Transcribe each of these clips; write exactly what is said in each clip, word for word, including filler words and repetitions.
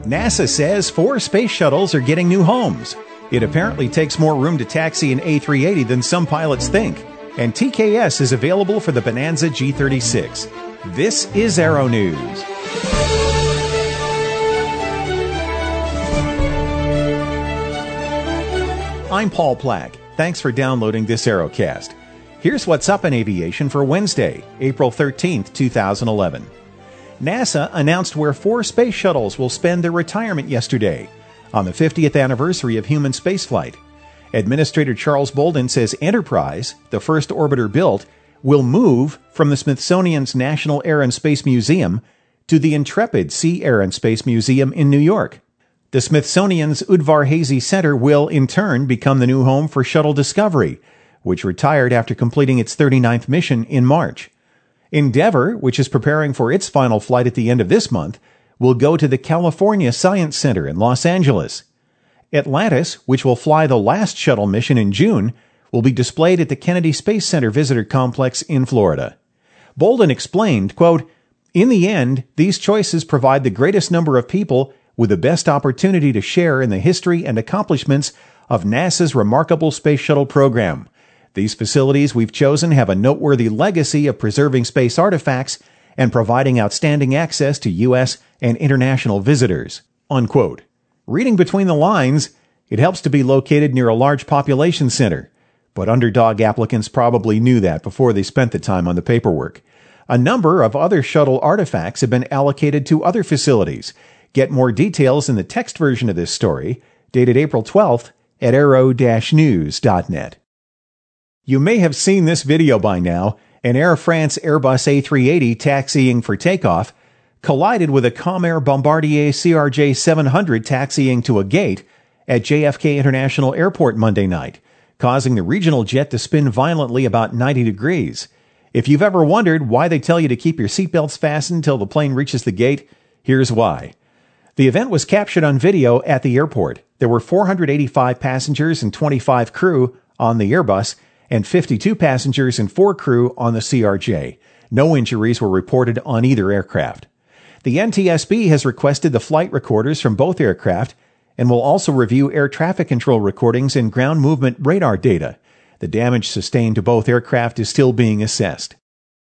NASA says four space shuttles are getting new homes. It apparently takes more room to taxi an A three eighty than some pilots think. And T K S is available for the Bonanza G thirty-six. This is Aero News. I'm Paul Plack. Thanks for downloading this Aerocast. Here's what's up in aviation for Wednesday, April thirteenth, two thousand eleven. NASA announced where four space shuttles will spend their retirement yesterday, on the fiftieth anniversary of human spaceflight. Administrator Charles Bolden says Enterprise, the first orbiter built, will move from the Smithsonian's National Air and Space Museum to the Intrepid Sea Air and Space Museum in New York. The Smithsonian's Udvar-Hazy Center will, in turn, become the new home for Shuttle Discovery, which retired after completing its thirty-ninth mission in March. Endeavour, which is preparing for its final flight at the end of this month, will go to the California Science Center in Los Angeles. Atlantis, which will fly the last shuttle mission in June, will be displayed at the Kennedy Space Center Visitor Complex in Florida. Bolden explained, quote, "In the end, these choices provide the greatest number of people with the best opportunity to share in the history and accomplishments of NASA's remarkable space shuttle program. These facilities we've chosen have a noteworthy legacy of preserving space artifacts and providing outstanding access to U S and international visitors." Unquote. Reading between the lines, it helps to be located near a large population center, but underdog applicants probably knew that before they spent the time on the paperwork. A number of other shuttle artifacts have been allocated to other facilities. Get more details in the text version of this story, dated April twelfth, at aero dash news dot net. You may have seen this video by now. An Air France Airbus A three eighty taxiing for takeoff collided with a Comair Bombardier C R J seven hundred taxiing to a gate at J F K International Airport Monday night, causing the regional jet to spin violently about ninety degrees. If you've ever wondered why they tell you to keep your seatbelts fastened until the plane reaches the gate, here's why. The event was captured on video at the airport. There were four hundred eighty-five passengers and twenty-five crew on the Airbus, and fifty-two passengers and four crew on the C R J. No injuries were reported on either aircraft. The N T S B has requested the flight recorders from both aircraft and will also review air traffic control recordings and ground movement radar data. The damage sustained to both aircraft is still being assessed.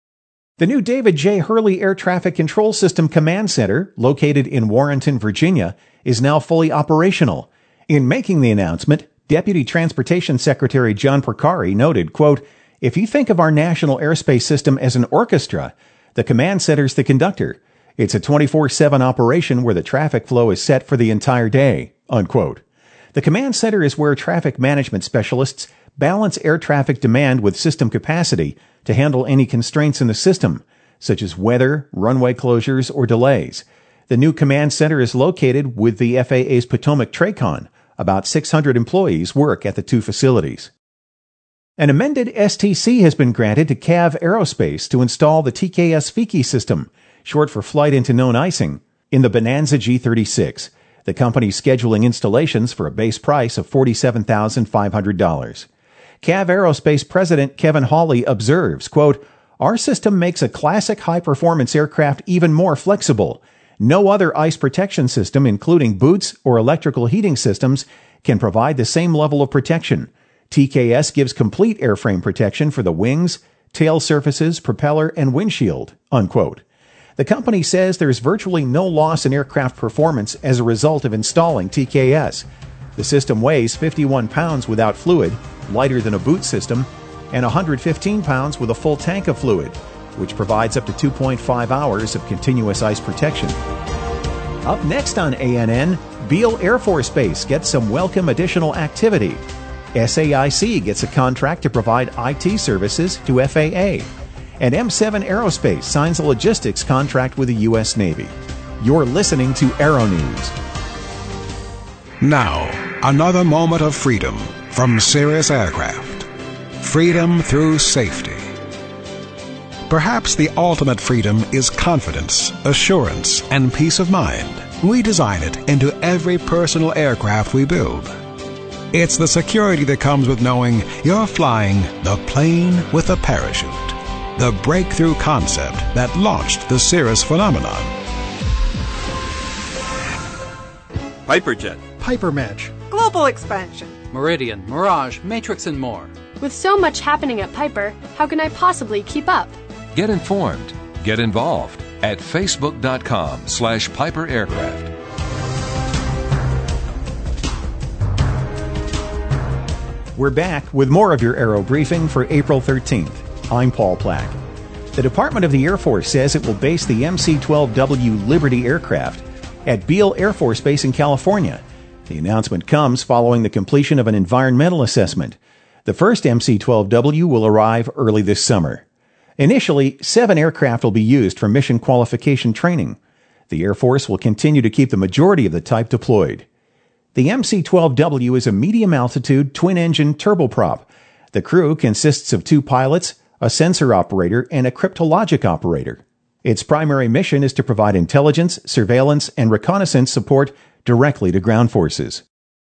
The new David J. Hurley Air Traffic Control System Command Center, located in Warrenton, Virginia, is now fully operational. In making the announcement, Deputy Transportation Secretary John Porcari noted, quote, "If you think of our national airspace system as an orchestra, the command center's the conductor. It's a twenty-four seven operation where the traffic flow is set for the entire day," unquote. The command center is where traffic management specialists balance air traffic demand with system capacity to handle any constraints in the system, such as weather, runway closures, or delays. The new command center is located with the F A A's Potomac TRACON. About six hundred employees work at the two facilities. An amended S T C has been granted to C A V Aerospace to install the T K S F I C I system, short for Flight into Known Icing, in the Bonanza G thirty-six. The company's scheduling installations for a base price of forty-seven thousand five hundred dollars. C A V Aerospace President Kevin Hawley observes, quote, "Our system makes a classic high-performance aircraft even more flexible. No other ice protection system, including boots or electrical heating systems, can provide the same level of protection. T K S gives complete airframe protection for the wings, tail surfaces, propeller, and windshield," unquote. The company says there's virtually no loss in aircraft performance as a result of installing T K S. The system weighs fifty-one pounds without fluid, lighter than a boot system, and one hundred fifteen pounds with a full tank of fluid, which provides up to two point five hours of continuous ice protection. Up next on A N N, Beale Air Force Base gets some welcome additional activity. S A I C gets a contract to provide I T services to F A A. And M seven Aerospace signs a logistics contract with the U S Navy. You're listening to Aero News. Now, another moment of freedom from Cirrus Aircraft. Freedom through safety. Perhaps the ultimate freedom is confidence, assurance, and peace of mind. We design it into every personal aircraft we build. It's the security that comes with knowing you're flying the plane with a parachute. The breakthrough concept that launched the Cirrus phenomenon. Piperjet, Piper Match, Global Expansion, Meridian, Mirage, Matrix, and more. With so much happening at Piper, how can I possibly keep up? Get informed. Get involved at facebook.com slash Piper Aircraft. We're back with more of your Aero Briefing for April thirteenth. I'm Paul Plack. The Department of the Air Force says it will base the M C twelve W Liberty aircraft at Beale Air Force Base in California. The announcement comes following the completion of an environmental assessment. The first M C twelve W will arrive early this summer. Initially, seven aircraft will be used for mission qualification training. The Air Force will continue to keep the majority of the type deployed. The M C twelve W is a medium-altitude, twin-engine turboprop. The crew consists of two pilots, a sensor operator, and a cryptologic operator. Its primary mission is to provide intelligence, surveillance, and reconnaissance support directly to ground forces.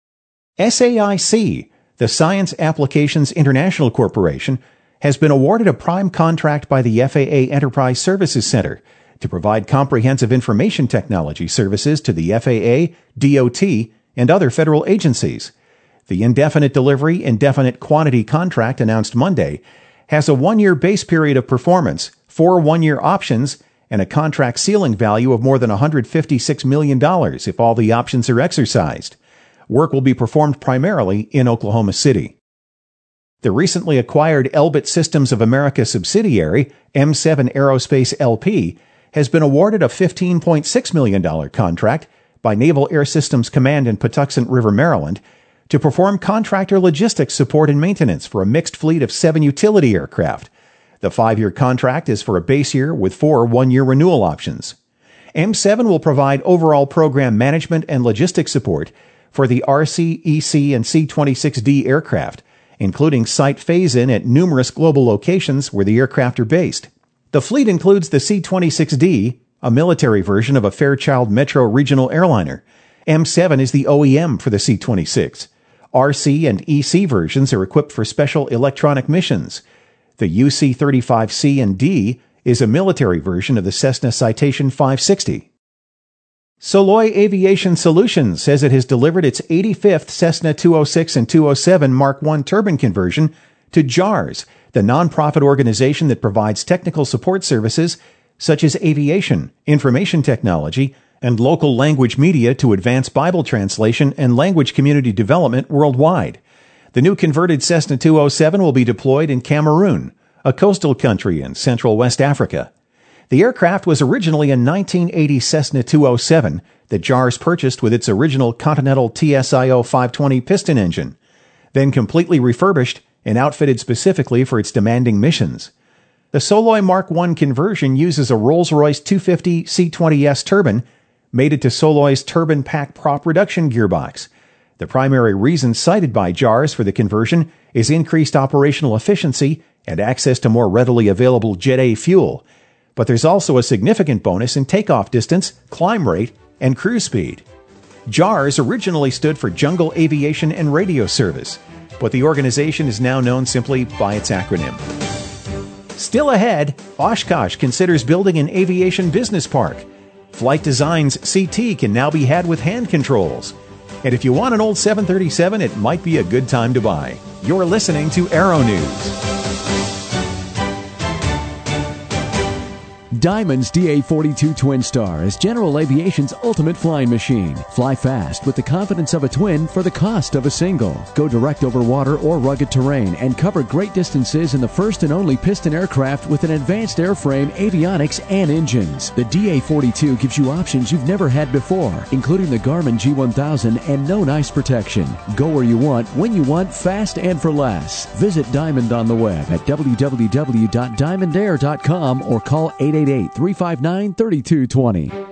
S A I C, the Science Applications International Corporation, has been awarded a prime contract by the F A A Enterprise Services Center to provide comprehensive information technology services to the F A A, D O T, and other federal agencies. The indefinite delivery, indefinite quantity contract announced Monday has a one-year base period of performance, four one-year options, and a contract ceiling value of more than one hundred fifty-six million dollars if all the options are exercised. Work will be performed primarily in Oklahoma City. The recently acquired Elbit Systems of America subsidiary, M seven Aerospace L P, has been awarded a fifteen point six million dollars contract by Naval Air Systems Command in Patuxent River, Maryland, to perform contractor logistics support and maintenance for a mixed fleet of seven utility aircraft. The five-year contract is for a base year with four one-year renewal options. M seven will provide overall program management and logistics support for the R C, E C, and C twenty-six D aircraft, including site phase-in at numerous global locations where the aircraft are based. The fleet includes the C twenty-six D, a military version of a Fairchild Metro regional airliner. M seven is the O E M for the C twenty-six. R C and E C versions are equipped for special electronic missions. The U C thirty-five C and D is a military version of the Cessna Citation five sixty. Soloy Aviation Solutions says it has delivered its eighty-fifth Cessna two oh six and two oh seven Mark one turbine conversion to JARS, the nonprofit organization that provides technical support services such as aviation, information technology, and local language media to advance Bible translation and language community development worldwide. The new converted Cessna two oh seven will be deployed in Cameroon, a coastal country in central West Africa. The aircraft was originally a nineteen eighty Cessna two oh seven that JARS purchased with its original Continental T S I O five twenty piston engine, then completely refurbished and outfitted specifically for its demanding missions. The Soloy Mark one conversion uses a Rolls-Royce two fifty C twenty S turbine mated to Soloy's turbine pack prop reduction gearbox. The primary reason cited by JARS for the conversion is increased operational efficiency and access to more readily available Jet A fuel. But there's also a significant bonus in takeoff distance, climb rate, and cruise speed. JARS originally stood for Jungle Aviation and Radio Service, but the organization is now known simply by its acronym. Still ahead, Oshkosh considers building an aviation business park. Flight Design's C T can now be had with hand controls. And if you want an old seven thirty-seven, it might be a good time to buy. You're listening to Aero News. Diamond's D A forty-two Twin Star is General Aviation's ultimate flying machine. Fly fast with the confidence of a twin for the cost of a single. Go direct over water or rugged terrain and cover great distances in the first and only piston aircraft with an advanced airframe, avionics, and engines. The D A forty-two gives you options you've never had before, including the Garmin G one thousand and known ice protection. Go where you want, when you want, fast and for less. Visit Diamond on the web at w w w dot diamond air dot com or call eight eight eight, three five nine, three two two zero.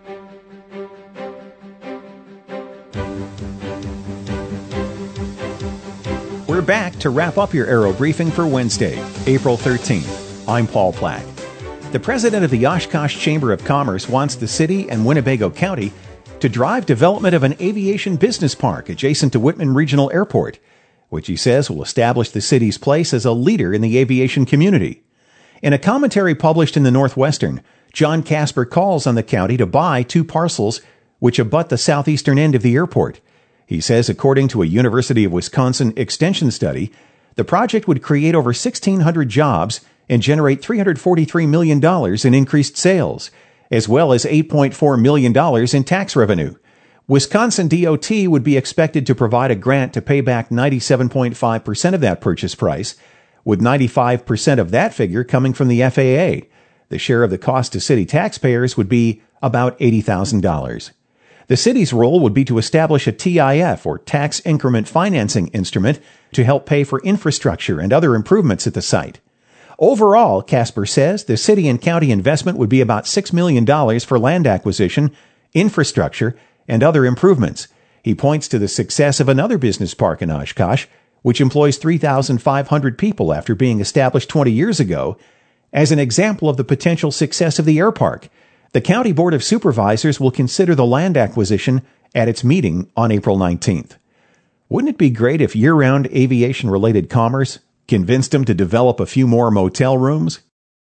We're back to wrap up your Aero Briefing for Wednesday, April thirteenth. I'm Paul Plack. The president of the Oshkosh Chamber of Commerce wants the city and Winnebago County to drive development of an aviation business park adjacent to Whitman Regional Airport, which he says will establish the city's place as a leader in the aviation community. In a commentary published in the Northwestern, John Casper calls on the county to buy two parcels which abut the southeastern end of the airport. He says, according to a University of Wisconsin extension study, the project would create over sixteen hundred jobs and generate three hundred forty-three million dollars in increased sales, as well as eight point four million dollars in tax revenue. Wisconsin D O T would be expected to provide a grant to pay back ninety-seven point five percent of that purchase price, with ninety-five percent of that figure coming from the F A A. The share of the cost to city taxpayers would be about eighty thousand dollars. The city's role would be to establish a T I F, or tax increment financing instrument, to help pay for infrastructure and other improvements at the site. Overall, Casper says, the city and county investment would be about six million dollars for land acquisition, infrastructure, and other improvements. He points to the success of another business park in Oshkosh, which employs three thousand five hundred people after being established twenty years ago, as an example of the potential success of the air park. The County Board of Supervisors will consider the land acquisition at its meeting on April nineteenth. Wouldn't it be great if year-round aviation-related commerce convinced them to develop a few more motel rooms?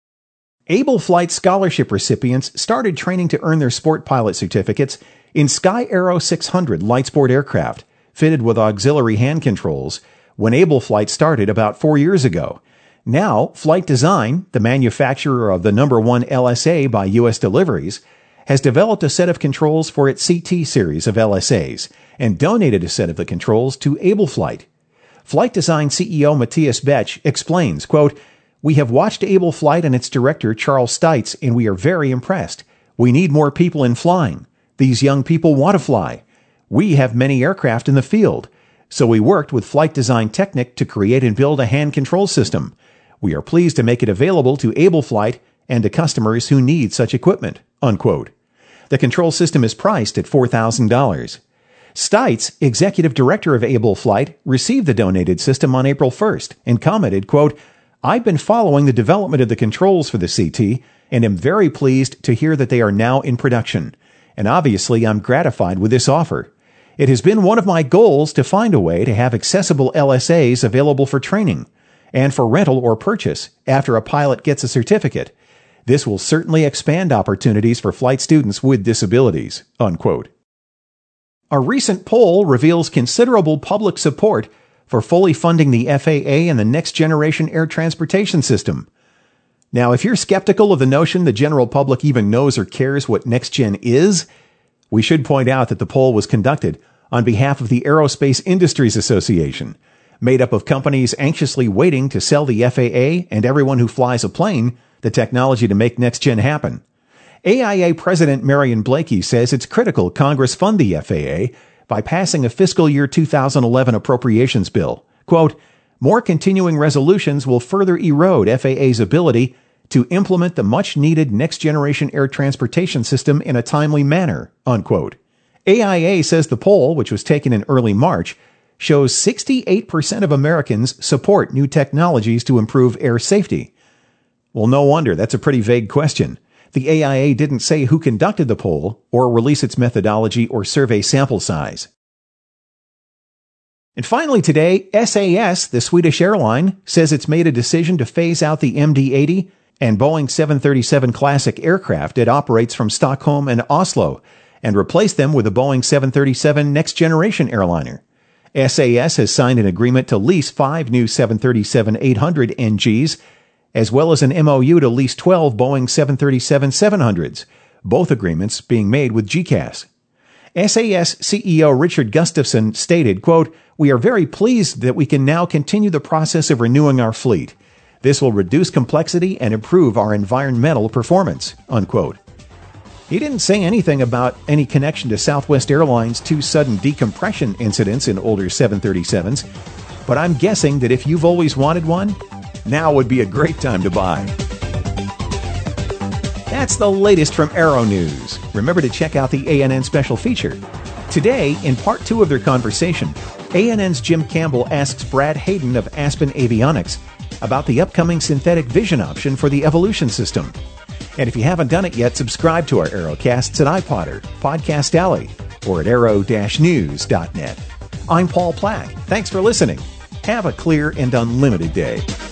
Able Flight Scholarship recipients started training to earn their sport pilot certificates in Sky Aero six hundred light sport aircraft, fitted with auxiliary hand controls, when Able Flight started about four years ago. Now, Flight Design, the manufacturer of the number one L S A by U S deliveries, has developed a set of controls for its C T series of L S As and donated a set of the controls to Able Flight. Flight Design C E O Matthias Betsch explains, quote, "We have watched Able Flight and its director, Charles Stites, and we are very impressed. We need more people in flying. These young people want to fly. We have many aircraft in the field. So we worked with Flight Design Technic to create and build a hand control system. We are pleased to make it available to Able Flight and to customers who need such equipment," unquote. The control system is priced at four thousand dollars. Stites, executive director of Able Flight, received the donated system on April first and commented, quote, "I've been following the development of the controls for the C T and am very pleased to hear that they are now in production. And obviously I'm gratified with this offer. It has been one of my goals to find a way to have accessible L S As available for training and for rental or purchase after a pilot gets a certificate. This will certainly expand opportunities for flight students with disabilities," unquote. A recent poll reveals considerable public support for fully funding the F A A and the Next Generation Air Transportation System. Now, if you're skeptical of the notion the general public even knows or cares what NextGen is, we should point out that the poll was conducted on behalf of the Aerospace Industries Association, made up of companies anxiously waiting to sell the F A A and everyone who flies a plane the technology to make NextGen happen. A I A President Marion Blakey says it's critical Congress fund the F A A by passing a fiscal year two thousand eleven appropriations bill. Quote, "More continuing resolutions will further erode F A A's ability to implement the much-needed next-generation air transportation system in a timely manner," unquote. A I A says the poll, which was taken in early March, shows sixty-eight percent of Americans support new technologies to improve air safety. Well, no wonder. That's a pretty vague question. The A I A didn't say who conducted the poll or release its methodology or survey sample size. And finally today, S A S, the Swedish airline, says it's made a decision to phase out the M D eighty and Boeing seven thirty-seven Classic aircraft it operates from Stockholm and Oslo and replace them with a Boeing seven thirty-seven Next Generation airliner. S A S has signed an agreement to lease five new seven thirty-seven eight hundred N Gs, as well as an M O U to lease twelve Boeing seven thirty-seven seven hundreds, both agreements being made with G C A S. S A S C E O Richard Gustafson stated, quote, "We are very pleased that we can now continue the process of renewing our fleet. This will reduce complexity and improve our environmental performance," unquote. He didn't say anything about any connection to Southwest Airlines' two sudden decompression incidents in older seven thirty-sevens, but I'm guessing that if you've always wanted one, now would be a great time to buy. That's the latest from Aero News. Remember to check out the A N N special feature. Today, in part two of their conversation, A N N's Jim Campbell asks Brad Hayden of Aspen Avionics about the upcoming synthetic vision option for the Evolution system. And if you haven't done it yet, subscribe to our Aerocasts at iPodder, Podcast Alley, or at aero dash news dot net. I'm Paul Plack. Thanks for listening. Have a clear and unlimited day.